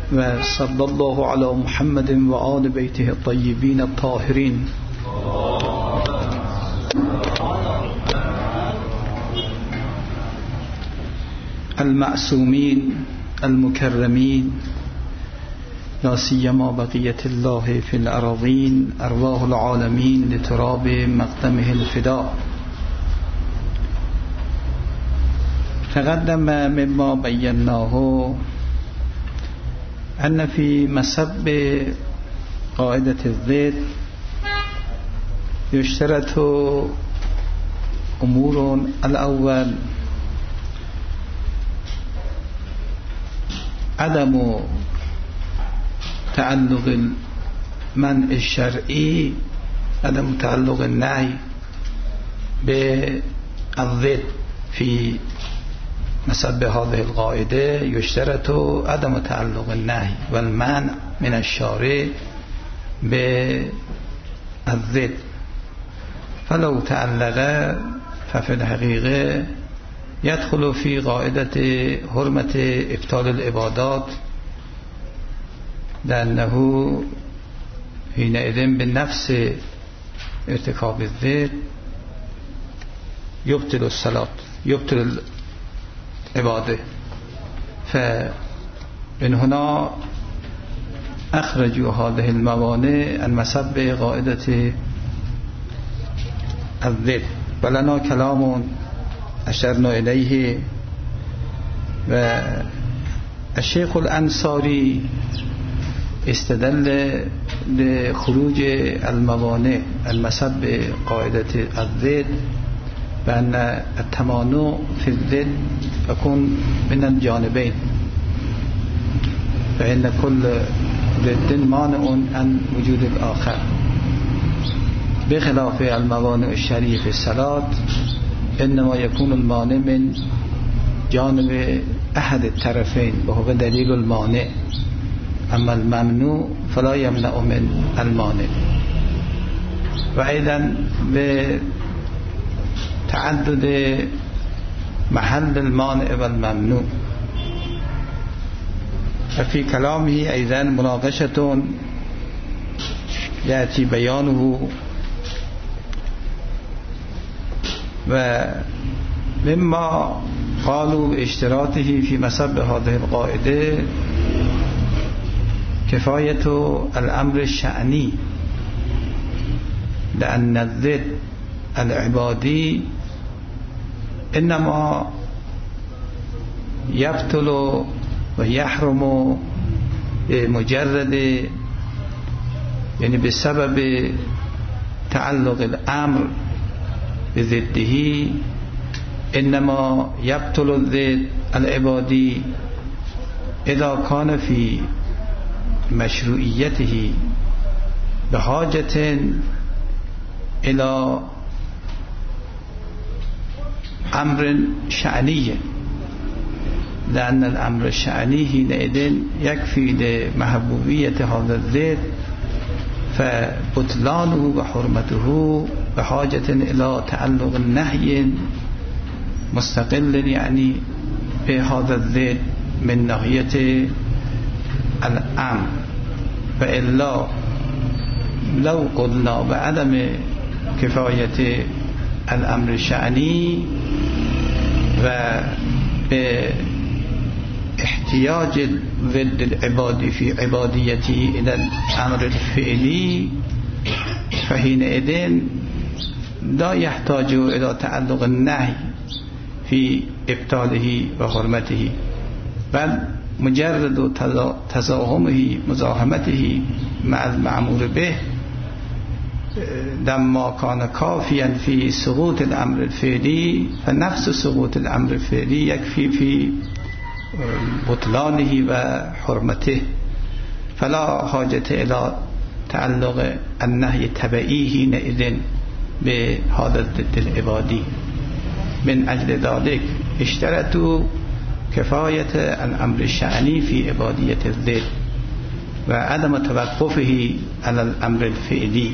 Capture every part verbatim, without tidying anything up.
و صلی الله علی محمد و آل بیته الطیبین الطاهرین. المعصومین المکرمین لا سیما بقیت الله فی الأراضین ارواح العالمین لتراب مقدمه الفداء. تقدم مما بیناه ان فی مسب قاعدة الضد یشترط امور. الاول عدم تعلق المنع الشرعي، عدم تعلق النهي بالضد في مسب هذه القاعدة. يشترط عدم تعلق النهي والمنع من الشارع بالضد، فلو تعلق ففي الحقيقة يدخل في قاعدة حرمة ابطال العبادات، لأنه حينئذ بالنفس ارتكاب الضد يبطل الصلاة يبطل العبادة. فمن هنا أخرجوا هذه الموانع عن مسب قاعدة الضد. ولنا كلام أشرنا إليه، والشيخ الأنصاري استدل لخروج الموانع المسب قاعدة الضد بأن التمانع في الضد يكون من الجانبين، فإن كل ضد مانع عن وجود الآخر، بخلاف الموانع الشرعية في الصلاة إنما يكون المانع من جانب أحد الطرفين وهو دليل المانع، أما الممنوع فلا يمنع من المانع. وأيضا بتعدد محل المانع والممنوع. ففي كلامه أيضا مناقشة يأتي بيانه. ومما قالوا باشتراطه في مسب هذه القاعدة كفاية الأمر الشأني، لأن الضد العبادي إنما يبطل ويحرم بمجرد يعني بسبب تعلق الأمر بضده، إنما يبطل الضد العبادي إذا كان في مشروعيته بحاجة إلى أمر شأني، لأن الأمر الشأني حينئذ يكفي لمحبوبية هذا الضد، فبطلانه وحرمته بحاجة إلى تعلق النهي مستقل يعني بهذا الضد من ناحية الأمر. فإلا لو قلنا بعدم كفاية الأمر الشأني وباحتياج الضد العبادي في عباديته إلى الأمر الفعلي، فحينئذ لا يحتاج إلى تعلق النهي في إبطاله وحرمته، بل مجرد تزاحمه مزاحمته مع المأمور به لما كان كافيا في سقوط الأمر الفعلي، فنفس سقوط الأمر الفعلي يكفي في بطلانه وحرمته، فلا حاجة إلى تعلق النهي التبعي حينئذ بهذا الضد العبادي. من أجل ذلك اشترطوا كفاية الأمر الشأني في عبادية الضد وعدم توقفه على الأمر الفعلي.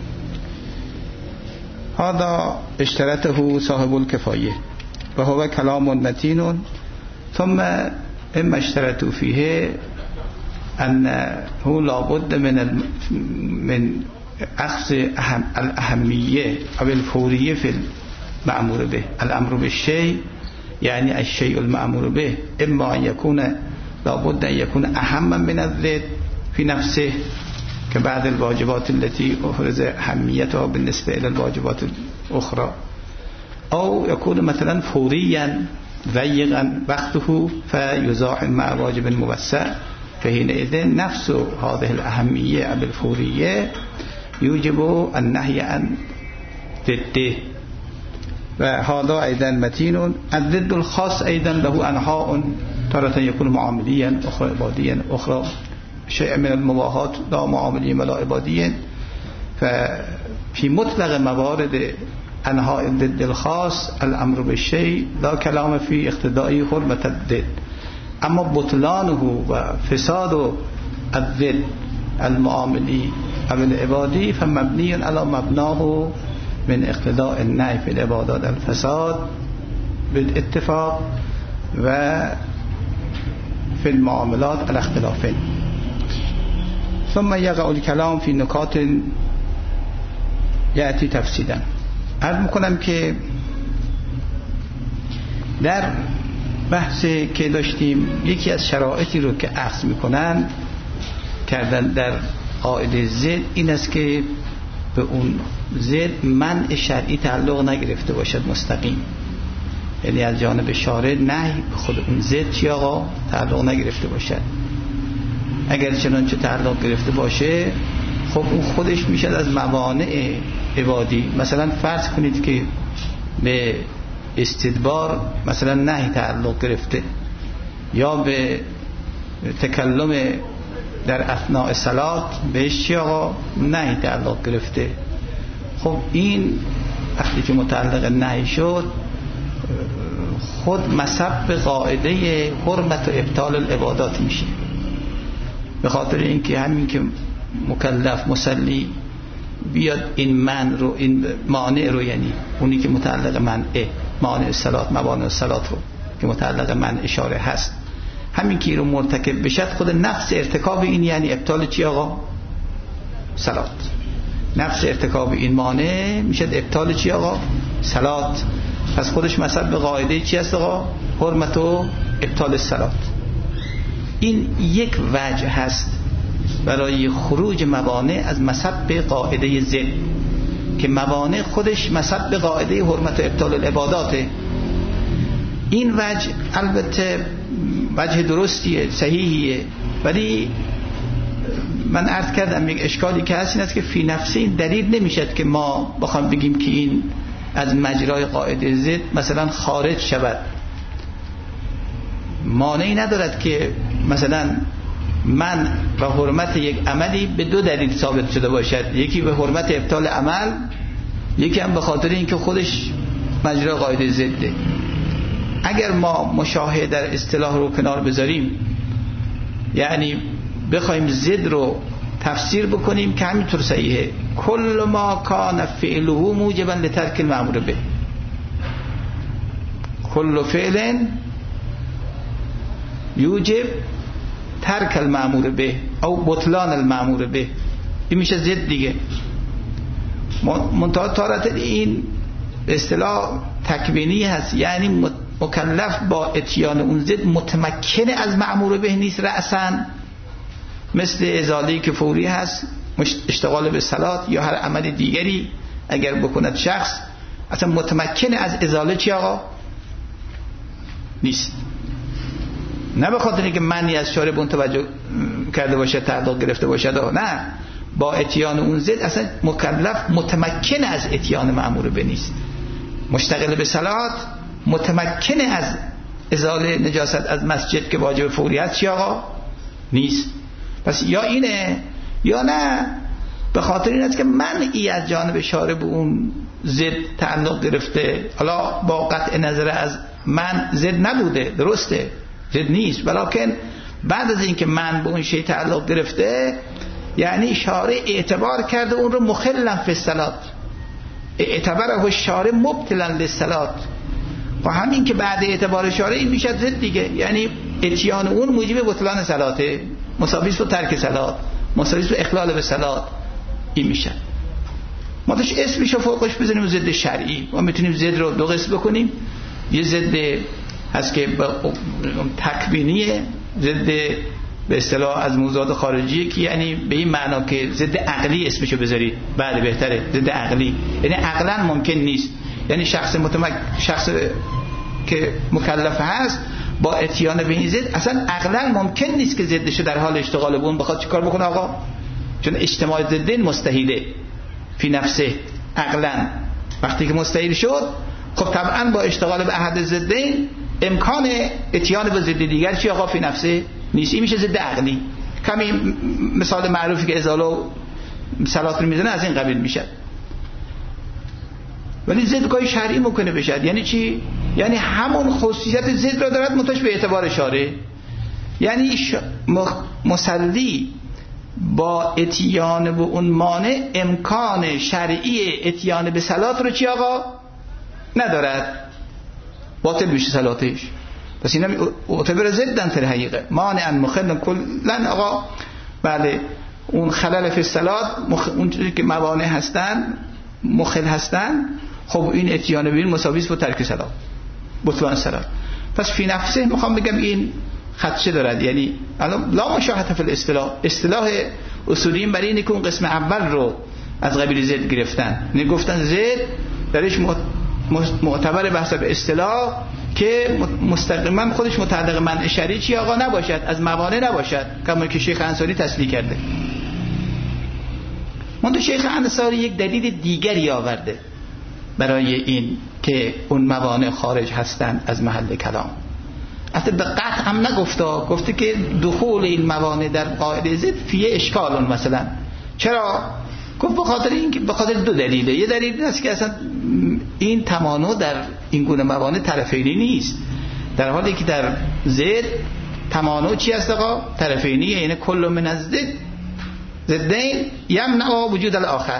هذا اشترطه صاحب الكفاية وهو كلام متين. ثم إما اشترطوا فيه انه لابد من من اخذ اهم الاهمیه او الفوریه فی المأمور به. الامر بالشيء يعني الشيء المأمور به اما ان يكون لابد ان يكون اهم من الذات في نفسه كبعض الواجبات التي افرز اهمیتها بالنسبه الى الواجبات الاخرى، او يكون مثلا فوريا ضيقا وقته فيزاحم مع واجب موسع، فحينئذ نفس هذه الأهمية أو الفورية يوجب النهي عن ضده. وهذا أيضا متين. الضد الخاص أيضا له أنحاء، تارة يكون معامليا، أخرى عباديا، أخرى شيء من المباحات لا معامليا ولا عباديا. ففي مطلق موارد انحاء الضد الخاص الامر بالشيء لا كلام في اقتضاء حرمة الضد، اما بطلانه و فساد الضد المعاملي او العبادي فمبني على مبناه من اقتضاء النهي في العبادات الفساد بالاتفاق، و في المعاملات الاختلافين. ثم يقع الكلام في نکات یأتی تفصیلا. عرض میکنم که در بحثی که داشتیم یکی از شرایطی رو که اخذ میکنن کردن در قاعده زد این است که به اون زد منع شرعی تعلق نگرفته باشد مستقیم، یعنی از جانب شارع نهی به خود اون زد چی آقا تعلق نگرفته باشد. اگر چنانچه تعلق گرفته باشه خب اون خودش میشد از موانع عبادی. مثلا فرض کنید که به استدبار مثلا نهی تعلق گرفته، یا به تکلم در اثناء صلات بهش چی آقا نهی تعلق گرفته. خب این وقتی که متعلق نهی شد خود مصب قاعده حرمت و ابطال العبادات میشه، به خاطر اینکه همین که مکلف مصلی بیاد این من رو، این مانع رو، یعنی اونی که متعلق منعه مانع صلات، موانع صلات رو که متعلق من اشاره هست، همین که رو مرتکب بشد خود نفس ارتکاب این یعنی ابطال چی آقا؟ صلات. نفس ارتکاب این مانع میشد ابطال چی آقا؟ صلات. پس خودش مثلا به قاعده چی هست آقا؟ حرمت و ابطال صلات. این یک وجه هست برای خروج موانع از مصب قاعده زد، که موانع خودش مصب قاعده حرمت و ابطال العباداته. این وجه البته وجه درستیه، صحیحیه، ولی من عرض کردم یک اشکالی که هست این است که فی نفسی این دلیل نمیشد که ما بخوام بگیم که این از مجرای قاعده زد مثلا خارج شود. مانعی ندارد که مثلا من و حرمت یک عملی به دو دلیل ثابت شده باشد، یکی به حرمت ابطال عمل، یکی هم به خاطر اینکه خودش مجرای قاعده زده. اگر ما مشاهده در اصطلاح رو کنار بذاریم، یعنی بخوایم زد رو تفسیر بکنیم که همینطور صحیحه، کل ما کان فعله موجبا لترک المأمور به، کل فعل یوجب ترک المأمور به او بطلان المأمور به، این میشه زد دیگه. منتها تارت این اصطلاح تکوینی هست، یعنی مکلف با اتیان اون زد متمکن از مأمور به نیست رأساً، مثل ازاله که فوری هست، اشتغال به صلات یا هر عمل دیگری اگر بکند شخص اصلا متمکن از ازاله چی آقا نیست. نه به خاطر اینکه منی از شارع اون توجه کرده باشه تعلق گرفته باشه، نه، با اتیان اون زد اصلا مکلف متمکن از اتیان مأمور به نیست. مشتغل به صلات متمکن از ازاله نجاست از مسجد که واجب فوری هست چی آقا نیست. پس یا اینه یا نه، به خاطر این است که منعی از جانب شارع به اون زد تعلق گرفته. حالا با قطع نظر از من زد نبوده، درسته زد نیست، ولیکن بعد از اینکه من به اون شی تعلق گرفته یعنی شارع اعتبار کرده اون رو مخلا فی الصلات، اعتباره الشارع مبطلا للصلات. و همین که بعد اعتبار شارع این میشه زد دیگه، یعنی اتیان اون موجب بطلان صلاته، مساوی است با ترک صلات، مساوی است با اخلال به صلات. این میشه ما توش اسمش رو فوقش بزنیم ضد شرعی. ما میتونیم ضد رو دو قسم بکنیم. یه ضد هست که تکوینیه، ضد به اصطلاح از موضوعات خارجیه که یعنی به این معنا که ضد عقلی اسمشو بذارید بعد بهتره. ضد عقلی یعنی عقلا ممکن نیست، یعنی شخص متمک شخص که مکلف هست با اتیان به این ضد اصلا عقلا ممکن نیست که ضدش در حال اشتغال به اون بخواد چیکار بکنه آقا، چون اجتماع ضدین مستحیله فی نفسه. عقلا وقتی که مستحیل شد خب طبعا با اشتغال به احد ضدین امکان اتیان به ضد دیگر چی آقا فی نفسه نیست. این میشه ضد عقلی. کمی مثال معروفی که ازاله و صلات رو میزنه از این قبیل میشه. ولی ضد گاهی شرعی ممکنه بشه. یعنی چی؟ یعنی همون خصوصیت ضد را دارد منتهی به اعتبار شارع. یعنی ش... مصلی با اتیان به اون مانع امکان شرعی اتیان به صلات رو چی آقا ندارد، باطل میشه صلاتش. پس اینا معتبر ضدن در حقیقه. مانع مخل کلا آقا بله اون خلل فی الصلات مخ... اون چیزی که موانع هستن مخل هستن، خب این اتیان به این مساوی است با ترک صلات، بطلان صلات. پس فی نفسه میخوام بگم این خدشه دارد. یعنی الان لا مشاهده فی الاصطلاح، اصطلاح اصولیین برای اینه که اون قسم اول رو از قبیل ضد گرفتن، نه گفتن ضد درش معتبر بحث به اصطلاح که مستقیما خودش متعلق منع شرعی چی آقا نباشد، از موانع نباشد، کما که شیخ انصاری تصریح کرده. منتها شیخ انصاری یک دلیل دیگری آورده برای این که اون موانع خارج هستند از محل کلام. حتی به قطع هم نگفته، گفته که دخول این موانع در قاعده ضد فیه اشکال. مثلا چرا؟ گفت به خاطر اینکه به خاطر دو دلیله. یه دلیل این است که اصلا این تمانع در این گونه موانع طرفینی نیست، در حالی که در ضد تمانع چی است آقا؟ طرفینی. یعنی کل من از ضد ضدین یمنع وجود الاخر،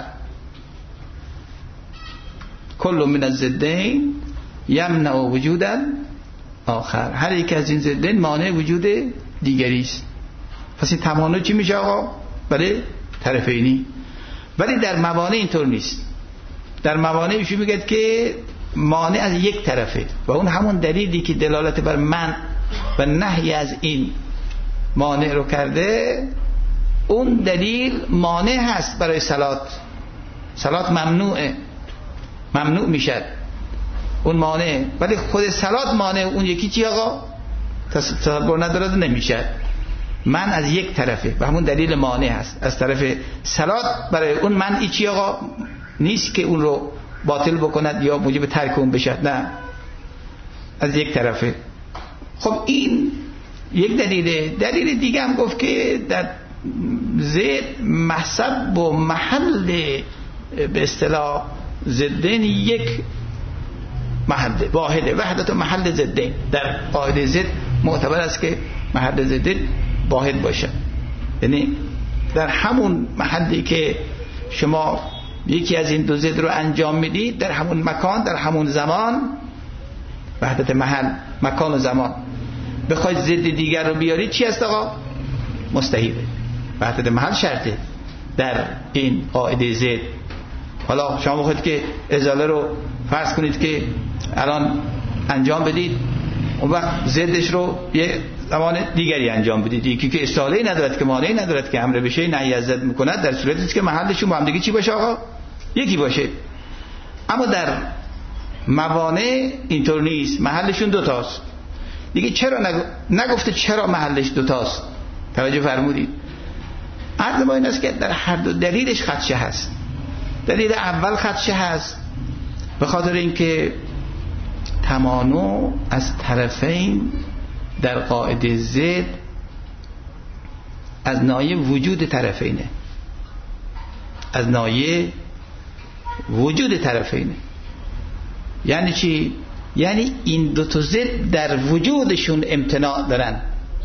کل من از ضدین یمنع وجود الاخر، هر یک از این ضدین مانع وجود دیگری است. پس این تمانع چی میشه آقا؟ بله طرفینی. ولی در موانع اینطور نیست. در موانع ایشون میگه که مانع از یک طرفه و اون همون دلیلی که دلالت بر منع و نهی از این مانع رو کرده، اون دلیل مانع هست برای صلات. صلات ممنوعه، ممنوع میشه اون مانع، ولی خود صلات مانع اون یکی چی آقا؟ تصور ندارد نمیشه. من از یک طرفه و همون دلیل مانع هست از طرف صلات برای اون منعی چی آقا نیست که اون رو باطل بکند یا موجب ترک اون بشه، نه، از یک طرفه. خب این یک دلیله. دلیل دیگه هم گفت که در ضد محسب و محل به اصطلاح ضدین یک محل واحده، وحدت محل ضدین. در قاعده ضد معتبر است که محل ضدین واحد باشه، یعنی در همون محلی که شما یکی از این دو ضد رو انجام میدید، در همون مکان، در همون زمان، وحدت محل مکان و زمان، بخواید ضد دیگر رو بیارید چی است آقا؟ مستحیله. وحدت محل شرطه در این قاعده ضد. حالا شما بخواید که ازاله رو فرض کنید که الان انجام بدید، اون وقت ضدش رو یه زمان دیگری انجام بدید، یکی که استحاله‌ای ندارد که مانعی ندارد که امر بشه نهی از ضد میکند، در صورتی است که محلشون با هم دیگه چی باشه آقا؟ یکی باشه. اما در موانع اینطور نیست، محلشون دو تاست دیگه. چرا نگ... نگفته چرا محلش دو تاست؟ توجه فرمودید؟ عرض ما این است که در هر دو دلیلش خدشه هست. دلیل اول خدشه هست به خاطر اینکه تمانع از طرفین در قاعده ضد از ناحیه وجود طرفینه، از ناحیه وجود طرفینه. یعنی چی؟ یعنی این دو تا ضد در وجودشون امتناع دارن.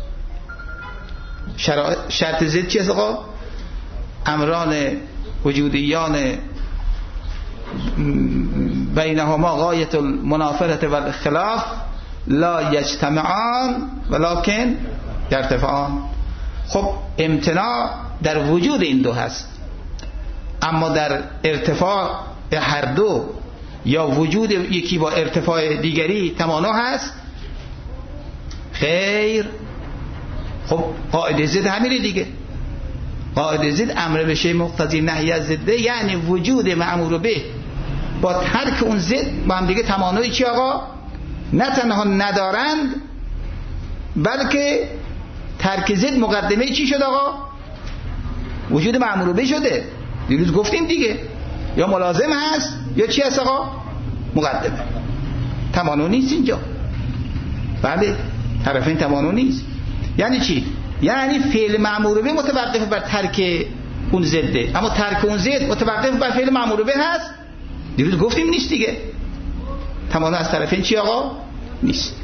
شرط ضد چی است آقا؟ امران وجودیان بینهما غایت المنافرت و الخلاف لا یجتمعان ولکن یرتفعان. خب امتناع در وجود این دو هست، اما در ارتفاع هر دو یا وجود یکی با ارتفاع دیگری تمانع هست؟ خیر. خب قاعده ضد همینه دیگه. قاعده ضد امر به شیء مقتضی نهی از ضده، یعنی وجود مأمور به با ترک اون ضد با هم دیگه تمانعی چی آقا؟ نه تنها ندارند، بلکه ترک ضد مقدمه چی شد آقا؟ وجود مأمور به شده. دیروز گفتیم دیگه، یا ملازم هست یا چی هست آقا؟ مقدمه. تمانع نیست اینجا. بله، طرفین تمانع نیست. یعنی چی؟ یعنی فعل مأمور به متوقف بر ترک اون ضده، اما ترک اون ضد متوقف بر فعل مأمور به هست. دیروز گفتیم نیست دیگه. تمانع از طرفین چی آقا؟ نیست.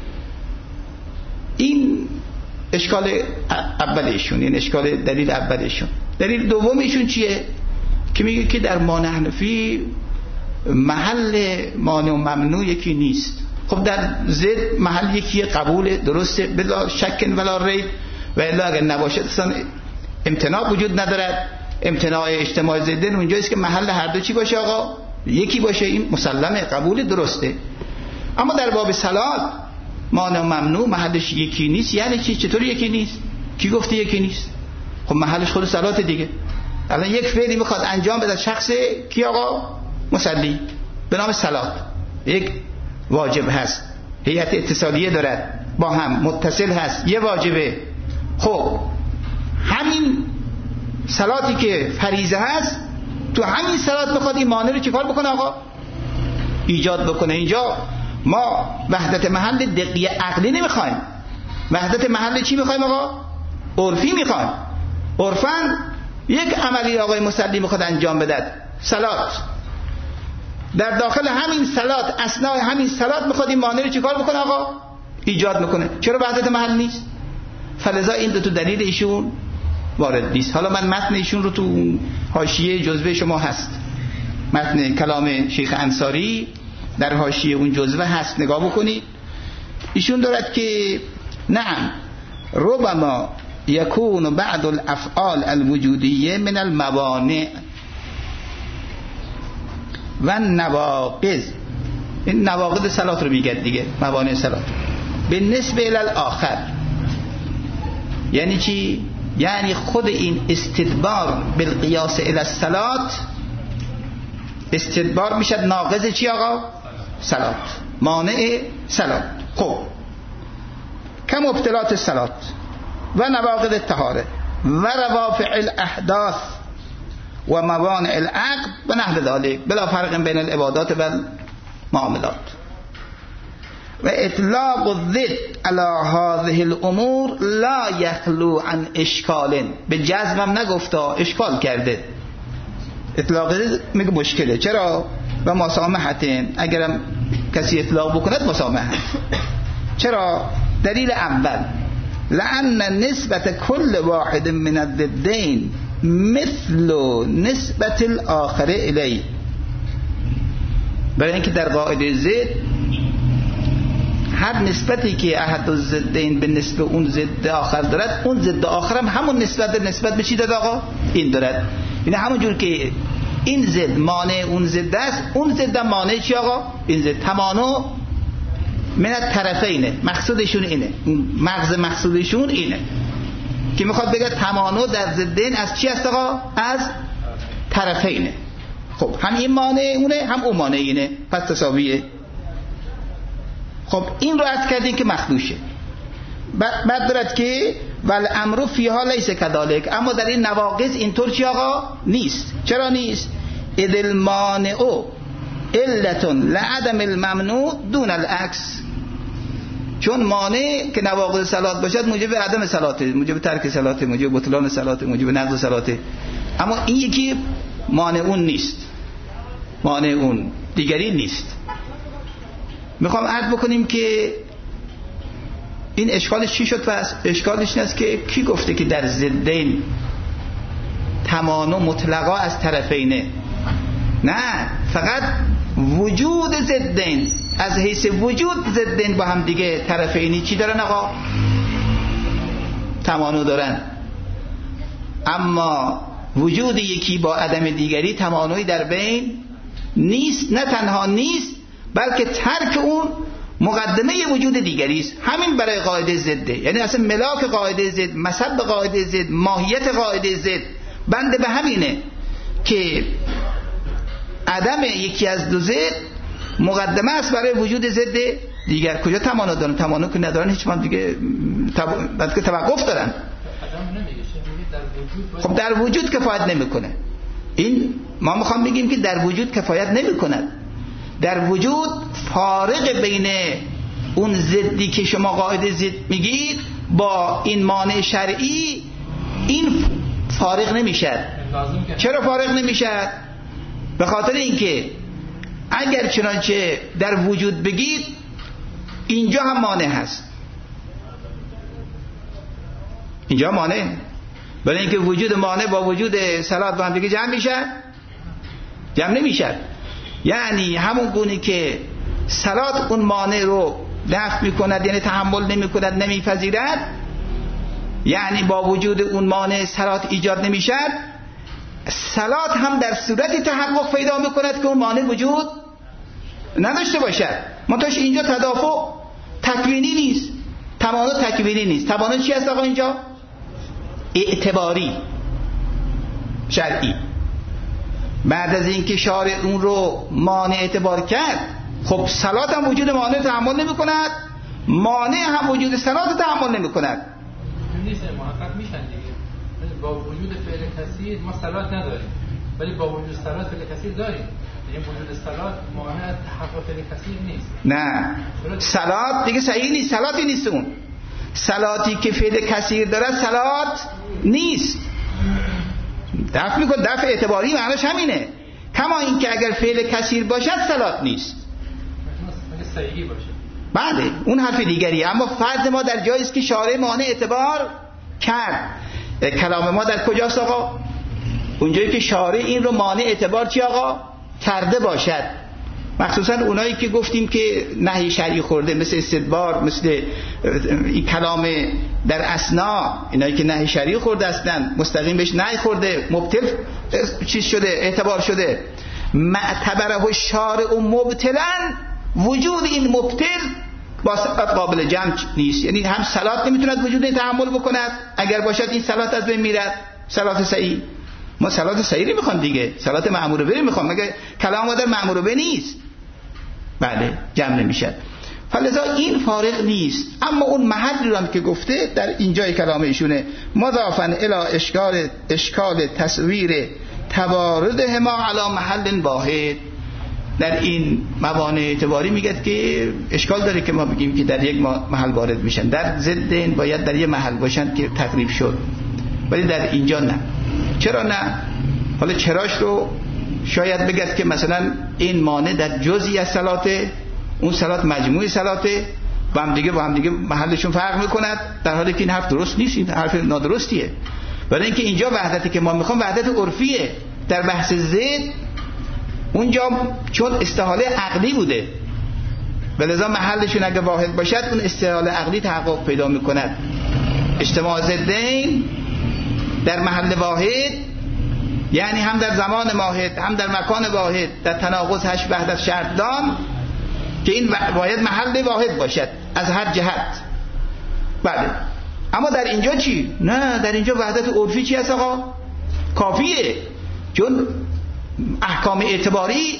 این اشکال اولشون، این اشکال دلیل اولشون. دلیل دومیشون چیه؟ که میگه که در مانع حنفی محل مانع و ممنوع یکی نیست. خب در ضد محل یکی قبول درسته بلا شک ولا ریب، و الا اگر نباشه اصلا امتناع وجود ندارد. امتناع اجتماع ضدن اونجاییست که محل هر دو چی باشه آقا؟ یکی باشه. این مسلمه، قبول درسته. اما در باب صلات مانع و ممنوع محلش یکی نیست. یعنی چی؟ چطور یکی نیست؟ کی گفته یکی نیست؟ خب محلش خود صلات دیگه. الان یک فعلی میخواد انجام بده شخص کی آقا؟ مصلی، به نام صلات. یک واجب هست، هیئت اتصالیه دارد، با هم متصل هست، یه واجبه. خب همین صلاتی که فریضه هست، تو همین صلات بخواد این مانع رو چیکار بکنه آقا؟ ایجاد بکنه. اینجا ما وحدت محل دقیق عقلی نمیخوایم. وحدت محل چی میخوایم آقا؟ عرفی میخوایم. عرفاً یک عملی آقای مصلی میخواد انجام بده، صلات. در داخل همین صلات، اثناء همین صلات میخواد این مانع رو چیکار بکنه آقا؟ ایجاد میکنه. چرا وحدت محل نیست؟ فلذا این دو تا دلیل ایشون وارد نیست. حالا من متن ایشون رو تو حاشیه جزوه شما هست، متن کلام شیخ انصاری در حاشیه اون جزوه هست، نگاه بکنید. ایشون دارد که نعم ربما یکون بعض الافعال الوجودیه من الموانع و نواقض. این نواقض صلات رو میگه دیگه، موانع صلات به نسبه الاخر. یعنی چی؟ یعنی خود این استدبار بالقیاس الی الصلات، استدبار میشد ناقض چی آقا؟ صلات، مانع صلات. خب کم ابطلات صلات و نواقض الطهاره و روافع الاحداث و موانع العقد و نحو ذلك بلا فرق بین العبادات و المعاملات. و اطلاق الضد على هذه الامور لا يخلو عن اشکال. به جزمم نگفتا، اشکال کرده. اطلاق ضد میگه مشکله. چرا؟ و مسامحتین، اگرم کسی اطلاق بکند مسامحت. چرا؟ دلیل اول لأن نسبت كل واحد من الضدين مثل نسبت الآخر الیه. برای اینکه در قاعده ضد هر نسبتی که احد الضدین به نسبت اون ضد آخر دارد، اون ضد آخر هم همون نسبت در نسبت به چی داد آقا؟ این دارد. یعنی همون جور که این ضد مانع اون ضد است، اون ضد مانع چی آقا؟ این ضد. تمانع من طرفینه، مقصودشون اینه، مغز مقصودشون اینه که میخواد بگه تمانع در ضدین از چی است آقا؟ از طرفینه. خب هم این مانع اونه، هم اون مانع اینه، پس تساویه. خب این رو عرض کردیم که مخدوشه. بعد دارد که والامر فیها لیس کذالک، اما در این نواقض اینطور چی آقا؟ نیست. چرا نیست؟ اذ المانع علت لعدم الممنوع دون العکس. چون مانع که نواقض صلات باشد موجب عدم صلاته، موجب ترک صلاته، موجب بطلان صلاته، موجب نقض صلاته. اما این یکی مانع اون نیست، مانع اون دیگری نیست. میخوام عرض بکنیم که این اشکالش چی شد؟ پس اشکالش این است که کی گفته که در ضدین تمانع مطلقا از طرفینه؟ نه، فقط وجود ضدین از حیث وجود ضدن با هم دیگه طرفینی چی دارن آقا؟ تمانع دارن. اما وجود یکی با عدم دیگری تمانعی در بین نیست. نه تنها نیست بلکه ترک اون مقدمه وجود دیگری است. همین برای قاعده ضده، یعنی اصلا ملاک قاعده ضد، مصب قاعده ضد، ماهیت قاعده ضد بنده به همینه که عدم یکی از دو ضد مقدمه است برای وجود ضد دیگر. کجا تمانع دارن؟ تمانع که ندارن هیچ من دیگه بعد که توقف دارن. خب در وجود کفایت نمیکنه. این ما میخوام بگیم که در وجود کفایت نمیکند. در وجود فارق بین اون ضدی که شما قاعده ضد میگید با این مانع شرعی این فارق نمیشد. چرا فارق نمیشد؟ به خاطر اینکه اگر چنانچه در وجود بگید اینجا هم مانع هست، اینجا مانع، برای اینکه وجود مانع با وجود صلات با هم دیگه جمع میشه؟ جمع نمیشه. یعنی همون گونه که صلات اون مانع رو دفع میکند، یعنی تحمل نمیکند، نمیپذیرد، یعنی با وجود اون مانع صلات ایجاد نمیشد، صلات هم در صورتی تحقق پیدا میکند که اون مانع وجود نداشته باشد. منتهاش اینجا تدافع تکوینی نیست، تمانع تکوینی نیست. تمانع چی هست آقا اینجا؟ اعتباری شرعی. بعد از اینکه شارع اون رو مانع اعتبار کرد، خب صلات هم وجود مانع تحمل نمی کند، مانع هم وجود صلات تحمل نمی کند. نیست محقق میشن دیگه. با وجود فعل کثیر ما صلات نداریم، ولی با وجود صلات فعل کثیر داریم. این وجود صلات مانع از تحقق فعل کثیر نیست. نه صلات دیگه صحیح نیست، صلاتی نیست. اون صلاتی که فعل کثیر داره صلات نیست. دفع میکن، دفع اعتباری معناش همینه. کما این که اگر فعل کثیر باشد صلات نیست، اگه صحیحی باشه بله اون حرف دیگری. اما فرض ما در جایی است که شارع مانع اعتبار کرد. کلام ما در کجاست آقا؟ اونجایی که شارع این رو مانع اعتبار چی آقا؟ کرده باشد. مخصوصا اونایی که گفتیم که نهی شرعی خورده، مثل استدبار، مثل این کلام در اثنا، اینایی که نهی شرعی خورده هستند، مستقیم بهش نهی خورده، مبتل چیز شده، اعتبار شده، معتبره الشارع مبتلا، وجود این مبتل با صلات قابل جمع نیست. یعنی هم صلات نمیتوند وجود این تحمل بکند، اگر باشد این صلات از بین میرد. صلات صحیح، ما صلات صحیح رو میخوام دیگه، صلات معموره به میخوام، مگه کلام ما در معموره به نیست؟ بله جمع نمیشه. فلذا این فارق نیست. اما اون محلی رو هم که گفته در اینجای کلام ایشونه، مضافا الی اشکال اشکال تصویر تواردهما علی محل واحد، در این موانع اعتباری میگه که اشکال داره که ما بگیم که در یک محل وارد میشن، در ضد این باید در یک محل باشن که تقریب شد، ولی در اینجا نه. چرا نه؟ حالا چراش رو شاید بگید که مثلا این مانع در جزئی از صلاته، اون صلات مجموعی صلاته، با هم دیگه با هم دیگه محلشون فرق میکند، در حالی که این حرف درست نیست، این حرف نادرستیه. برای اینکه اینجا وحدتی که ما میخوام وحدت عرفیه. در بحث ضد اونجا چون استحاله عقلی بوده، ولذا محلشون اگه واحد باشد اون استحاله عقلی تحقق پیدا میکند. اجتماع ضدین در محل واحد، یعنی هم در زمان واحد هم در مکان واحد، در تناقض هشت وحدت شرط دان که این باید محل واحد باشد از هر جهت. بله. اما در اینجا چی؟ نه، در اینجا وحدت عرفی چی هست آقا؟ کافیه. چون احکام اعتباری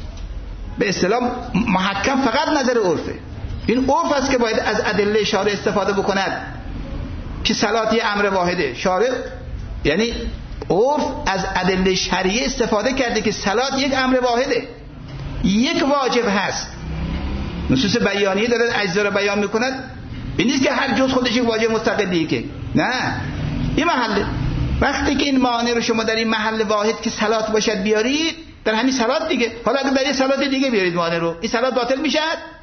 به اصطلاح محکم فقط نظر عرفه. این عرف است که باید از ادله شارع استفاده بکند که صلات یه امر واحده. شارع یعنی عرف از ادله شرعی استفاده کرده که صلات یک امر واحده، یک واجب هست. نصوص بیانیه داره اجزا رو بیان میکند، این نیست که هر جز خودش یک واجب مستقلیه، که نه، این محله. وقتی که این معنی رو شما در این محل واحد که صلات باشد بیارید، در همین صلات دیگه، حالا اگه برای صلات دیگه بیارید معنی رو، این صلات باطل میشد؟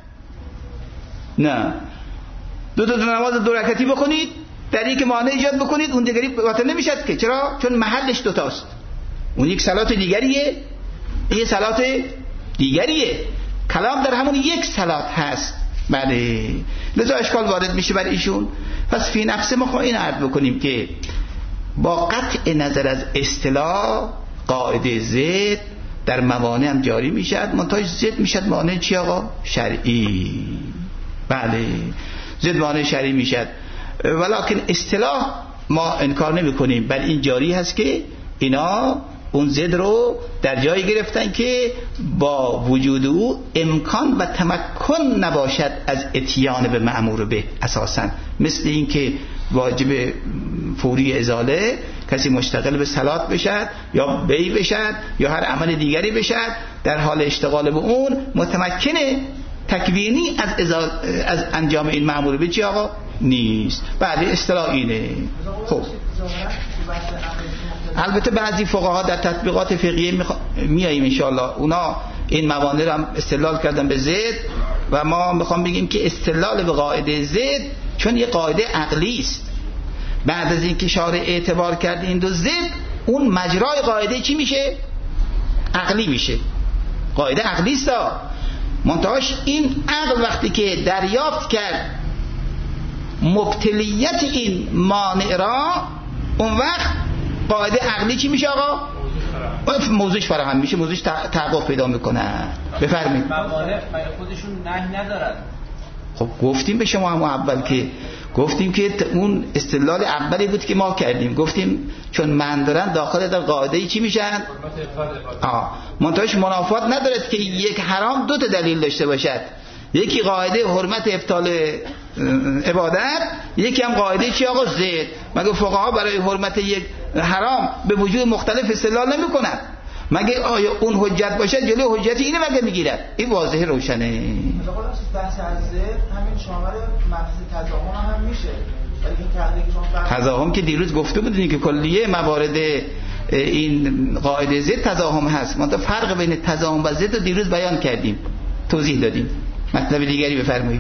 نه. دو تا دو نماز دو رکعتی بخونید، در یک معنی ایجاد بکنید، اون دیگری باطل نمیشد که. چرا؟ چون محلش دو تاست. اون یک صلات دیگریه، این صلات دیگریه. کلام در همون یک صلات هست. بله، لذا اشکال وارد میشه بر ایشون. پس فی نفسه ما این عرض بکنیم که با قطع نظر از اصطلاح قاعده زد در موانع هم جاری میشد، منتهاش زد میشد مانع چی آقا؟ شرعی. بله، زد مانع شرعی میشد، ولکن اصطلاح ما انکار نمی کنیم، بل این جاری هست که اینا اون زد رو در جایی گرفتن که با وجود او امکان و تمکن نباشد از اتیان به مأمور به. اساسا مثل این که واجب فوری ازاله کسی مشتغل به صلات بشد یا بی بشد یا هر عمل دیگری بشد، در حال اشتغال به اون متمکنه تکوینی از ازال از انجام این مأمور به چی آقا نیست. بعد اصطلاح اینه. خب البته بعضی فقها در تطبیقات فقهیه میخوا... میاییم ان شاء الله اونا این موانع رو هم استدلال کردن به زد و ما میخوام بگیم که استدلال به قاعده زد چون یه قاعده عقلی است، بعد از اینکه شارع اعتبار کرده این دو زد، اون مجرای قاعده چی میشه؟ عقلی میشه. قاعده عقلی است، منتهاش این عقل وقتی که دریافت کرد مبتلیت این مانع را، اون وقت قاعده عقلی چی میشه آقا؟ موضوعش فراهم میشه، موضوعش تحقق پیدا میکنه. بفرمایید. موانع خودشون نهی ندارن. خب گفتیم به شما هم اول که گفتیم که اون استدلال اولی بود که ما کردیم، گفتیم چون من دارن داخل در قاعده چی میشن؟ آه منتهاش منافات ندارد که یک حرام دو تا دلیل داشته باشد، یکی قاعده حرمت ابطال عبادت، یکی هم قاعده چی آقا؟ زد. مگه فقها برای حرمت یک حرام به وجود مختلف استدلال نمی کنند؟ مگه آیا اون حجت باشد جلوی حجت اینه مگه میگیرد؟ این واضحه روشنه. مثلا بحث از زد همین شامل مبحث تضاهم هم میشه، ولی این تحقیق شما تضاهم که دیروز گفته بودین که کلیه موارد این قاعده زد تضاهم هست، ما تا فرق بین تضاهم و زد رو دیروز بیان کردیم، توضیح دادیم. مطلب دیگری بفرمایید.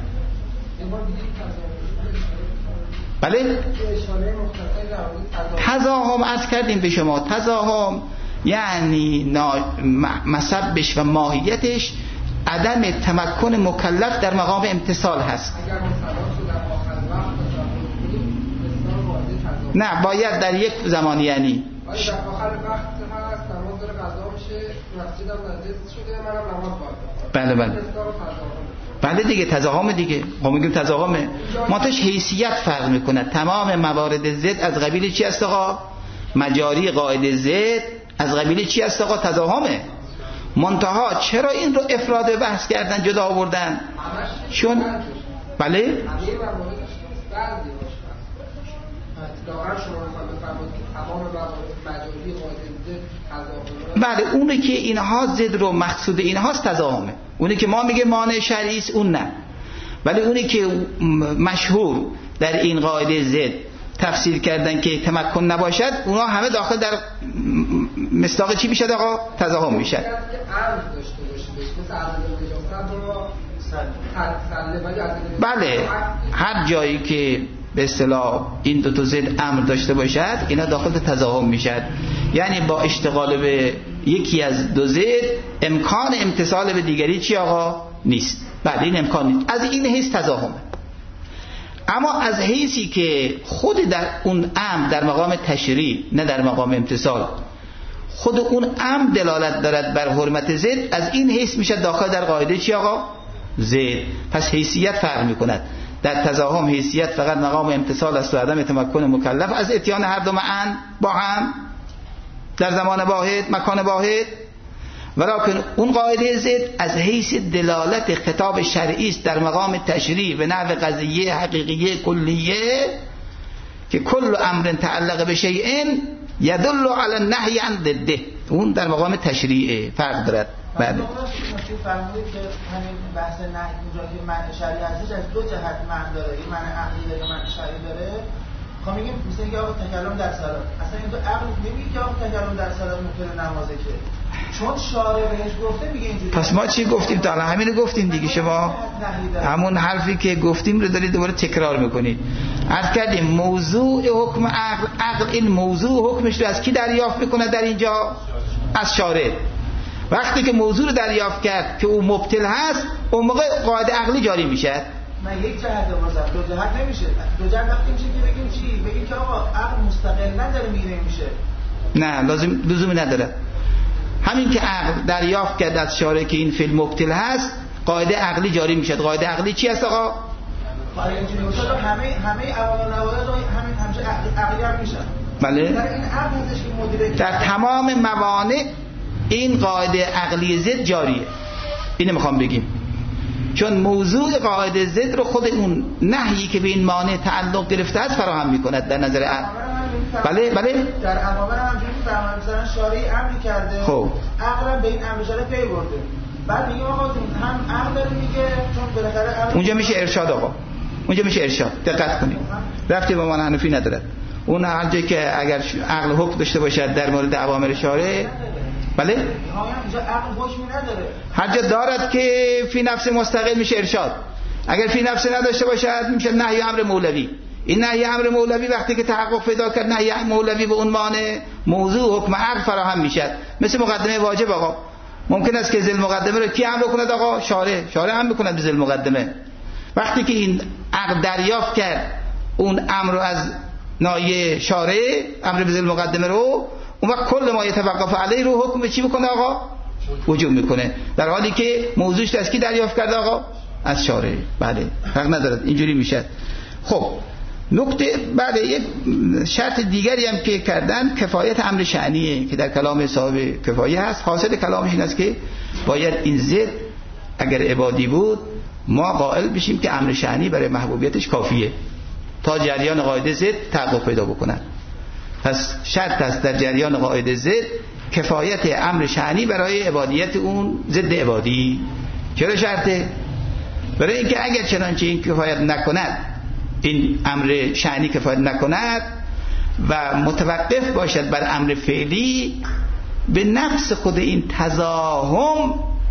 بله؟ تضاهم عرض کردیم به شما، تضاهم یعنی مسبش و ماهیتش عدم تمکن مکلف در مقام امتثال هست. نه باید در یک زمان، یعنی در آخر وقت هست نماز داره قضا میشه، مسجدم نجس شده، منم نماز باید. بله بله بله دیگه تضاهم دیگه. ما میگیم تضاهمه، منتهاش حیثیت فرق میکنه. تمام موارد زد از قبیل چی است آقا؟ مجاری قاعده زد از قبیل چی است آقا؟ تضاهمه. منتها چرا این رو افراد بحث کردن، جدا آوردن؟ چون بله بله اونه که اینها زد رو مقصود اینهاست تضاهمه، اونه که ما میگه مانع شرعی است اون نه، ولی اونه که مشهور در این قاعده زد تفسیر کردن که تمکن نباشد، اونا همه داخل در مصداق چی میشد آقا؟ تضاهم میشد. بله هر جایی که به اصطلاح این دو تا زد امر داشته باشد اینا داخل تضاهم میشد، یعنی با اشتغال به یکی از دو زد امکان امتثال به دیگری چی آقا؟ نیست. بله این امکان نیست، از این حیث تضاهمه. اما از حیثی که خود در اون امر در مقام تشریع نه در مقام امتثال، خود اون امر دلالت دارد بر حرمت زد، از این حیث میشه داخل در قاعده چی آقا؟ زد. پس حیثیت فرق میکند. در تضاهم حیثیت فقط مقام امتثال است و عدم تمکن مکلف از اتیان هر دو معن با هم در زمان واحد مکان واحد، ولکن اون قاعده زد از حیث دلالت خطاب شرعی است در مقام تشریع به نحو قضیه حقیقیه کلیه که کل امر تعلق به شیء یدل علی النهی عن ضده، اون در مقام تشریع فرق دارد. بله فرمودید که همین بحث نهی اونجا که معنی شرعی هستش از دو جهت معنی داره، یه معنی عقلی داره، معنی شرعی داره. خب میگیم مثلا اینکه آقا تکلم در صلات، اصلا این دو عقل نمیگه که آقا تکلم در صلات ممکنه نمازه، که چون شارع بهش گفته میگه اینجوری. پس ما چی گفتیم تا الان؟ همین رو گفتیم دیگه. شما همون حرفی که گفتیم رو دارید دوباره تکرار میکنید. عرض کردیم موضوع حکم عقل، عقل این موضوع حکمش رو از کی دریافت میکنه در اینجا؟ از شارع. وقتی که موضوع رو دریافت کرد که او مبطل هست، اون موقع قاعده عقلی جاری میشه. نه یک جهت بازم دو جهت نمیشه. دو جهت وقتی میشه که بگیم چی؟ بگیم که آقا عقل مستقلا داره میره میشه. نه لازم لزومی نداره. همین که عقل دریافت کرد از شارع که این فعل مبطل هست، قاعده عقلی جاری میشه. قاعده عقلی چی هست آقا؟ برای اینجوری باشه همه همه عوامل نوارد همین همشه عقلی هم میشن. بله. در این عقل هستش که مدیره در تمام موانع این قاعده عقلی ضد جاریه. اینو میخوام بگیم. چون موضوع قاعده ضد رو خود اون نهیی که به این مانع تعلق گرفته است فراهم میکند در نظر عقل. بله بله. در عوامل هم همونجوری فهمن مثلا شارعی امری کرده. خب عقل به این امر شارع پی برده. بعد میگه آقا هم عقل داره میگه چون بالاخره اونجا میشه ارشاد آقا. اونجا میشه ارشاد. دقت کنید. رفتی با من حنفی ندارد. اون هر جایی که اگر عقل حکم داشته باشد در مورد اوامر شارع، بله؟ اینجا عقل حکمی نداره. هر جا دارد که فی نفس مستقل میشه ارشاد. اگر فی نفس نداشته باشد میشه نهی امر مولوی. این نهی امر مولوی وقتی که تحقق پیدا کرد نهی مولوی به عنوان موضوع حکم عقل فراهم میشد. مثل مقدمه واجب آقا. ممکن است که ذل مقدمه رو کی هم بکند آقا؟ شارع. شارع هم بکند به ذل مقدمه. وقتی که این عقل دریافت کرد اون امر رو از نایه شارع، امر به ذل مقدمه رو، اون وقت کل ما یتوقف علیه رو حکم به چی بکنه آقا؟ وجوب میکنه. در حالی که موضوعش از کی دریافت کرده آقا؟ از شارع. بله فرق نداره، اینجوری میشه. خب نکته بعد یک شرط دیگری هم که کردن کفایت امر شأنیه که در کلام صاحب کفایه هست. حاصل کلامش این است که باید این ضد اگر عبادی بود ما قائل بشیم که امر شأنی برای محبوبیتش کافیه تا جریان قاعده ضد تحقق پیدا بکنه. پس شرط است در جریان قاعده ضد کفایت امر شأنی برای عبادیت اون ضد عبادی. چرا شرطه؟ برای اینکه اگر چنانچه این کفایت نکند، این امر شأنی کفایت نکند و متوقف باشد بر امر فعلی، به نفس خود این تزاحم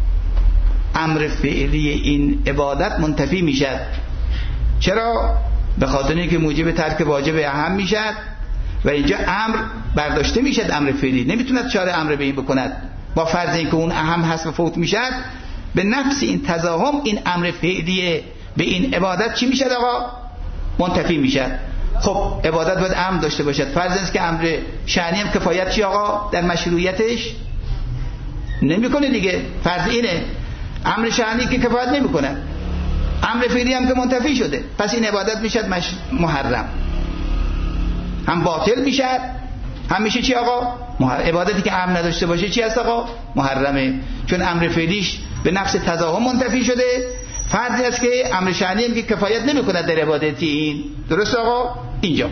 امر فعلی این عبادت منتفی میشد. چرا؟ به خاطر اینکه موجب ترک واجب اهم میشد و اینجا امر برداشته میشد، امر فعلی نمیتوند چاره امر به این بکند با فرض اینکه اون اهم هست و فوت میشد. به نفس این تزاحم این امر فعلی به این عبادت چی میشد آقا؟ منتفی میشد. خب عبادت باید امر داشته باشد. فرض است که امر شأنی هم کفایت چی آقا در مشروعیتش نمیکنه دیگه. فرض اینه امر شأنی که کفایت نمیکنه، امر فعلی هم که منتفی شده، پس این عبادت میشد مش... محرم، هم باطل میشد، هم میشه چی آقا؟ محرم. عبادتی که امر نداشته باشه چی هست آقا؟ محرمه، چون امر فعلیش به نفس تزاحم منتفی شده. فرضی است که امر شأنی هم که کفایت نمیکنه در عبادتی این، درست آقا؟ اینجا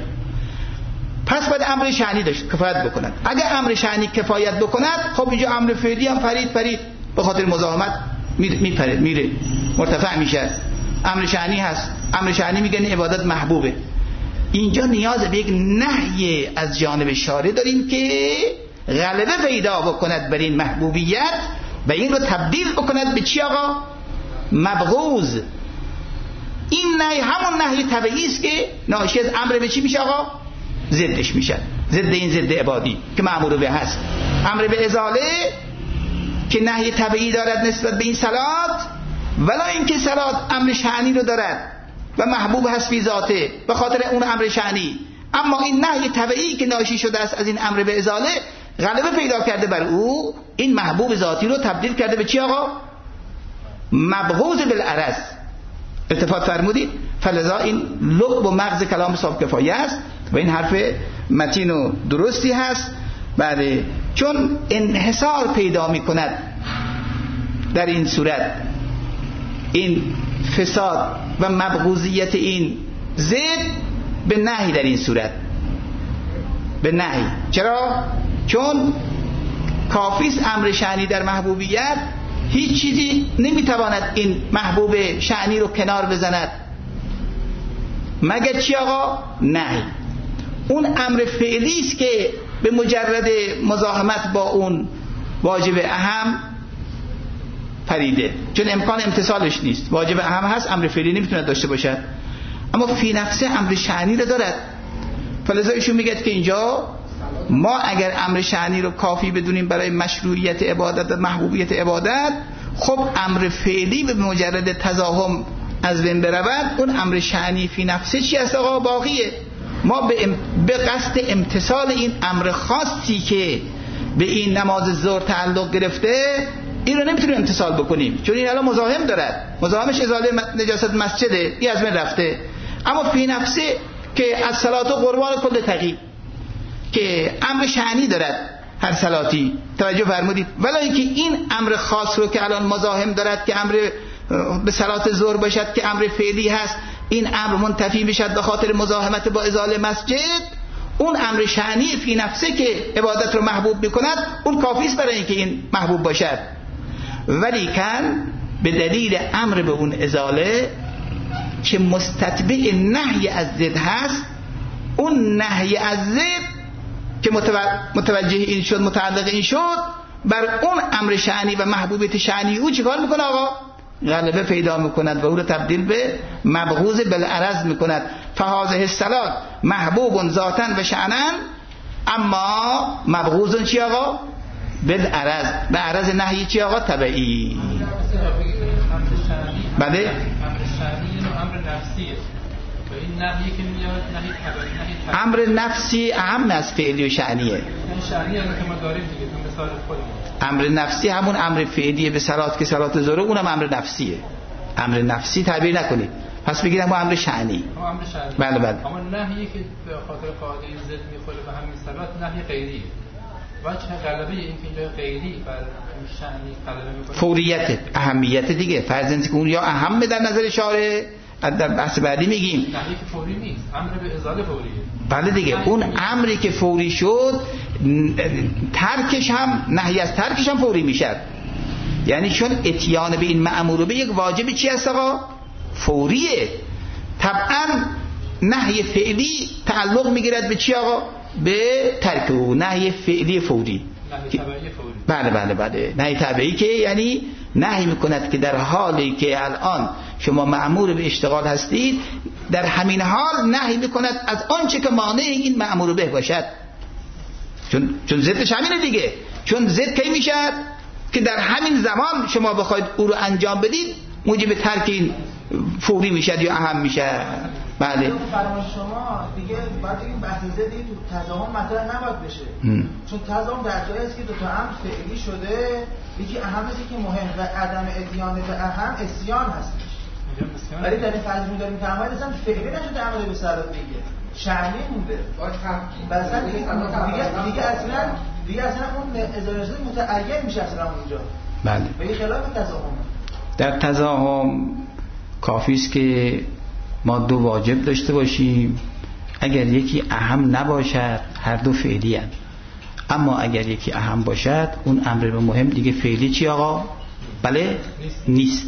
پس باید امر شأنی داشت کفایت بکند. اگر امر شأنی کفایت بکند، خب اینجا امر فعلی هم پرید پرید به خاطر مزاحمت میپره میره مرتفع میشه. امر شأنی هست، امر شأنی میگن عبادت محبوبه. اینجا نیاز به یک نهی از جانب شارع داریم که غلبه پیدا بکند بر این محبوبیت و این رو تبدیل بکند به چی آقا؟ مبغوض. این نهی همون نهی طبیعی است که ناشی از امر به چی میشه آقا؟ ضدش میشه، ضد این ضد عبادی که مأمور به هست. امر به ازاله که نهی طبیعی دارد نسبت به این صلات، ولا اینکه صلات امر شأنی رو دارد و محبوب هست فی ذاته به خاطر اون امر شأنی، اما این نهی طبیعی که ناشی شده است از این امر به ازاله غلبه پیدا کرده بر او، این محبوب ذاتی رو تبدیل کرده به چی آقا؟ مبغوض بالعرض. التفات فرمودید؟ فلذا این لب و مغز کلام صاحب کفایه است و این حرف متین و درستی هست. بله، چون انحصار پیدا می کند در این صورت این فساد و مبغوضیت این ضد به نهی در این صورت، به نهی. چرا؟ چون کافیست امر شأنی در محبوبیت، هیچ چیزی نمیتواند این محبوب شأنی رو کنار بزند مگر چی آقا؟ نهی. اون امر فعلی است که به مجرد مزاحمت با اون واجب اهم پریده، چون امکان امتصالش نیست. واجب اهم هست، امر فعلی نمیتونه داشته باشد، اما فی نفسه امر شأنی رو دارد. فلذا ایشون میگه که اینجا ما اگر امر شأنی رو کافی بدونیم برای مشروعیت عبادت و محبوبیت عبادت، خب امر فعلی به مجرد تزاحم از بین برود، اون امر شأنی فی نفسه چی است آقا؟ باقیه. ما به, ام... به قصد امتثال این امر خاصی که به این نماز ظهر تعلق گرفته این رو نمیتونیم امتثال بکنیم، چون این الان مزاحم دارد، مزاحمش ازاله نجاست مسجده، این از من رفته. اما فی نفسه که از صلات و قربان کل تقی که امر شأنی دارد هر صلاتی، توجه فرمودید، ولی که این امر خاص رو که الان مزاحم دارد که امر به صلات ظهر باشد که امر فعلی هست، این امر منتفی بشد به خاطر مزاحمت با ازاله مسجد، اون امر شأنی فی نفسه که عبادت رو محبوب میکند اون کافی است برای اینکه این محبوب باشد. ولی کن به دلیل امر به اون ازاله که مستتبع نهی از ضد هست، اون نهی از ضد که متوجه این شد، متعلق این شد، بر اون امر شأنی و محبوبیت شأنی او چیکار میکنه آقا؟ غلبه پیدا میکند و او رو تبدیل به مبغوض بالعرض میکند. فهذه الصلات محبوب ذاتا و شأنا اما مبغوض چی آقا؟ بالعرض، به عرض نهی چی آقا؟ تبعی. بله؟ امر شأنی و امر نفسیه. این نهی که میاد نهی تبعی، نهی امر نفسی اهم از فعلی و شأنیه. این شأنی رو که ما داریم دیگه، تو مثال خودمون. امر نفسی همون امر فعلیه به صلات که صلات ظهر، اونم امر نفسیه. امر نفسی تعبیر نکنید، پس بگیرم با امر شأنی. ما امر شأنی. بله بله. اما نهی که به خاطر قاعده ضد میخوره به همین صلات نهی غیریه. وجه غلبه این که اینجا غیری بر شأنی غلبه میکنه فوریت، اهمیت دیگه. فرض که اون یا اهم در نظر شارع، در بحث بعدی میگیم نهی که فوری نیست، امر به ازاله فوریه. بله دیگه، اون امری که فوری شد ترکش هم، نهی از ترکش هم فوری میشه. یعنی چون اتیان به این مأمور به یک واجب چی هست آقا؟ فوریه. طبعا نهی فعلی تعلق میگیرد به چی آقا؟ به ترک او. نهی فعلی فوری، نهی تبعی فوری. بله بله بله. نهی تبعی که یعنی نهی میکند که در حالی که الان شما مأمور به اشتغال هستید، در همین حال نهی میکند از آنچه که مانع این مأمور به باشد. چون چون ضدش همینه دیگه. چون ضد کی میشد؟ که در همین زمان شما بخواید او رو انجام بدید موجب ترک این فوری میشد یا اهم میشد. بله. فرمان شما دیگه باید این بحث ضدی تو تضامن مطرح نباید بشه. هم. چون تضامن در جایی است که دو تا امر فعلی شده، یکی اهم است که مهم و عدم اتیان به اهم اسیان هستش. ولی در این فرض می‌داریم که عمل اصلا فعلی نشده، عمل به صلاح دیگه شأنی مونده. مثلا دیگه دیگه اصلا دیگه اصلا اون ازاله متعین میشه اصلا اونجا. بله. به خلاف تضامن. در تضامن کافی است که ما دو واجب داشته باشیم، اگر یکی اهم نباشد هر دو فعلی هست. اما اگر یکی اهم باشد اون امر به مهم دیگه فعلی چی آقا؟ بله؟ نیست.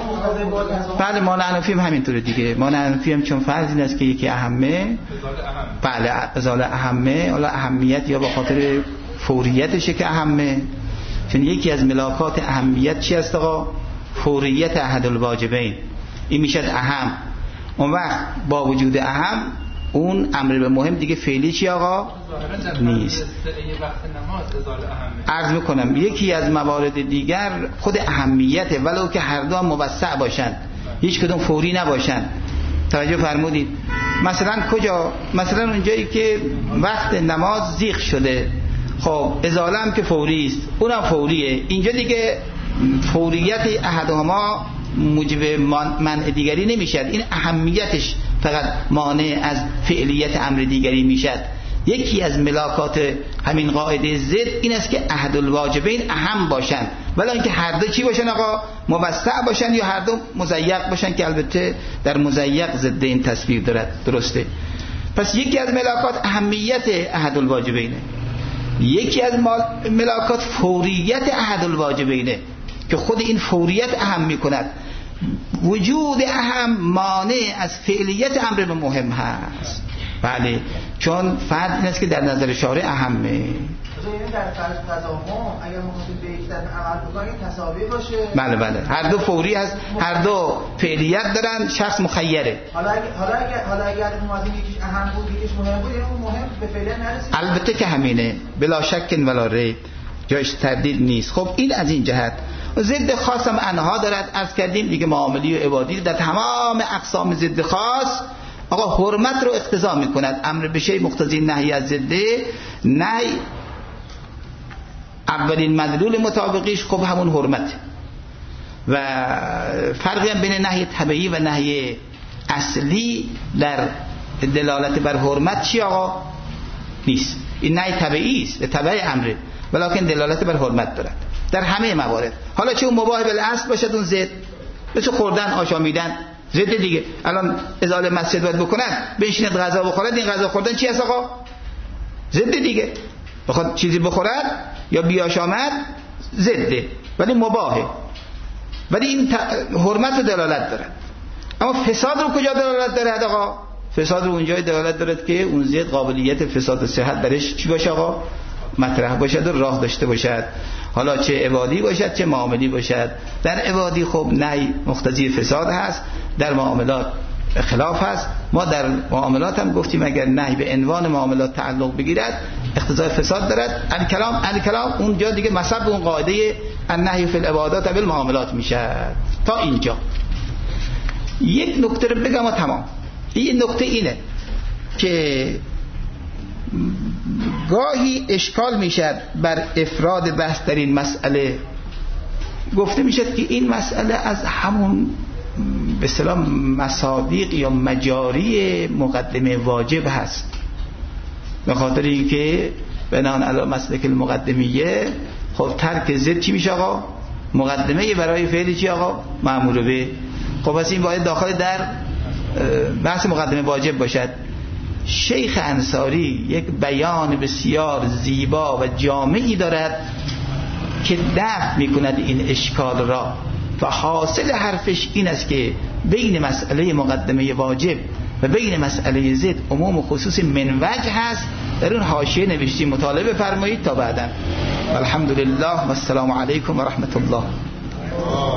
بله ما حنفی هم همینطوره دیگه. ما حنفی هم چون فرض این است که یکی اهمه، بله ازاله اهمه، حالا اهمیت یا به خاطر فوریتشه که اهمه، چون یکی از ملاکات اهمیت چی است آقا؟ فوریت احد الواجبین. این میشه اهم. اون وقت با وجود اهم اون امر به مهم دیگه فعلی چی آقا؟ نیست. عرض میکنم یکی از موارد دیگر خود اهمیته، ولو که هر دو موسع باشن، هیچ کدوم فوری نباشن. توجه فرمودید؟ مثلا کجا؟ مثلا اونجایی که وقت نماز زیغ شده، خب ازاله هم که فوری است، اونم فوریه. اینجا دیگه فوریت احدهما موجب منع دیگری نمیشد، این اهمیتش فقط مانع از فعلیت امر دیگری میشد. یکی از ملاکات همین قاعده ضد این است که احد الواجبین اهم باشن، ولی اینکه هر دو چی باشن آقا؟ موسع باشن یا هر دو مضیق باشن، که البته در مضیق ضد این تصویر دارد. درسته؟ پس یکی از ملاکات اهمیت احد الواجبینه، یکی از ملاکات فوریت احد الواجبینه که خود این فوریت اهم میکند. وجود اهم مانع از فعلیت امر مهم هست. بله، چون فرض این است که در نظر شارع اهمه. مثلا در فرض تضامن اگر مخاطب به یک طرف عمل بکنه تساوی باشه. بله بله هر دو فوری هست، هر دو فعلیت دارن، شخص مخیره. حالا اگر حالا اگر حالا اگر موازی یکیش اهم بود یکیش مهم بود، یعنی اون مهم به فعلیت نرسید. البته که همینه، بلا شک ولا ریب، جایش تردید نیست. خب این از این جهت. ضد خاص هم انها دارد. عرض کردیم دیگه معاملی و عبادی در تمام اقسام ضد خاص آقا حرمت رو اقتضا میکند. امر به شیء مقتضی نهی از ضده، نهی اولین مدلول مطابقیش خب همون حرمت. و فرقی هم بین نهی طبیعی و نهی اصلی در دلالت بر حرمت چی آقا؟ نیست. این نهی طبیعی است، به تبع امره، ولکن دلالت بر حرمت دارد در همه موارد. حالا چه اون مباح بالاصل باشد، اون ضد، مثل خوردن، آشامیدن، ضد دیگه. الان ازاله مسجد باید بکنن، بنشیند غذا بخورد، این غذا خوردن چی هست آقا؟ ضد دیگه. بخواد چیزی بخورد یا بیاشامد ضده، ولی مباحه، ولی این حرمت رو دلالت دارد. اما فساد رو کجا دلالت دارد آقا؟ فساد رو اونجای دلالت دارد که اون ضد قابلیت فساد و صحت درش چی باشه آقا؟ مطرح باشد و راه داشته باشد. حالا چه عبادی باشد چه معاملی باشد. در عبادی خب نهی مقتضی فساد هست، در معاملات خلاف هست. ما در معاملات هم گفتیم اگر نهی به عنوان معاملات تعلق بگیرد اقتضای فساد دارد. الکلام الکلام اونجا دیگه مصب اون قاعده النهی فی العبادات و المعاملات میشه. تا اینجا یک نکته رو بگم و تمام. این نکته اینه که گاهی اشکال میشد بر افراد بحث در این مسئله. گفته میشد که این مسئله از همون به اصطلاح مصادیق یا مجاری مقدمه واجب هست، به خاطر اینکه بنان علی مسلک المقدمیه خب ترک ضد چی میشه آقا؟ مقدمه برای فعل چی آقا؟ مأمور به. خب پس این باید داخل در بحث مقدمه واجب باشد. شیخ انصاری یک بیان بسیار زیبا و جامعی دارد که دفع میکند این اشکال را و حاصل حرفش این است که بین مسئله مقدمه واجب و بین مسئله ضد عموم و خصوص من وجه هست. در اون حاشیه نوشتیم، مطالعه فرمایید تا بعدا. الحمدلله و السلام علیکم و رحمت الله.